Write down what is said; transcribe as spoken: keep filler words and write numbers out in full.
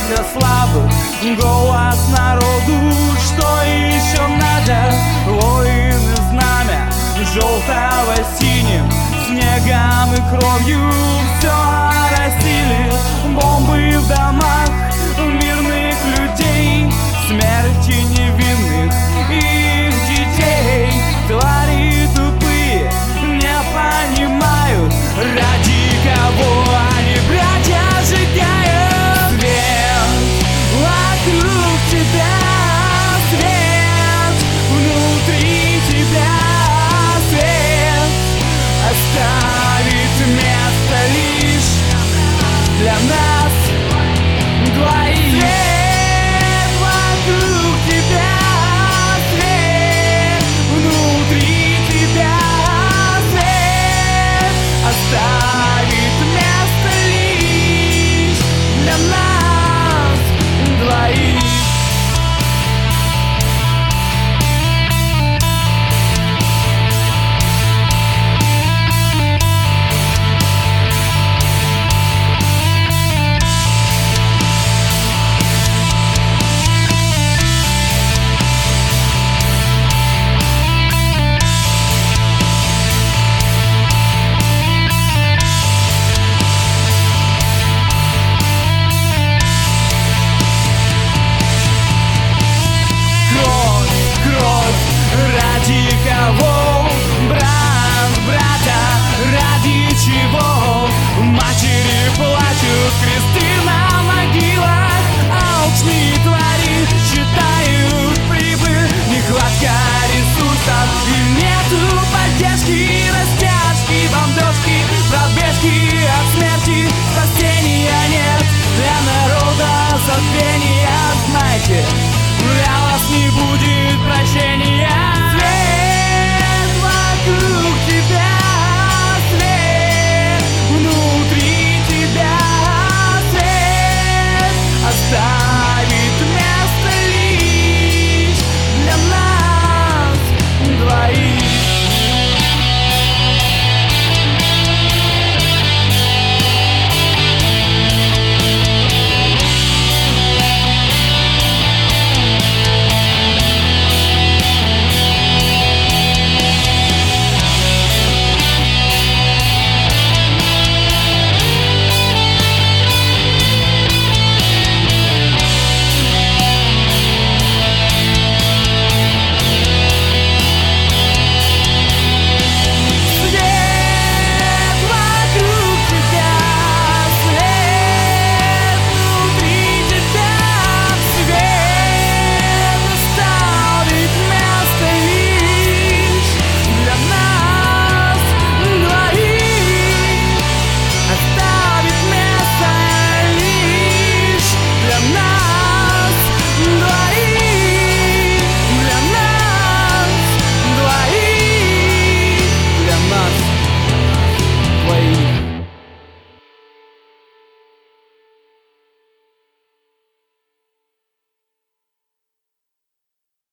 только слабых, голос народу. Что еще надо? Воины знамя желтого синим, снегом и кровью все оросили. Бомбы в домах мирных людей, смерти невинных их детей. Твари тупые не понимают, ради кого они, братья, сжигают. Свет вокруг тебя, свет внутри тебя, свет оставит место лишь для нас двоих. Свет вокруг тебя, свет внутри тебя, свет оставит место лишь для нас двоих. Ради кого, брат, брата, ради чего? Матери плачут, кресты на могилах, алчные твари считают прибыль. Нехватка ресурсов и нету поддержки, растяжки, бомбежки, пробежки от смерти, спасения нет для народа, забвения. Знайте, для вас не будет прощения.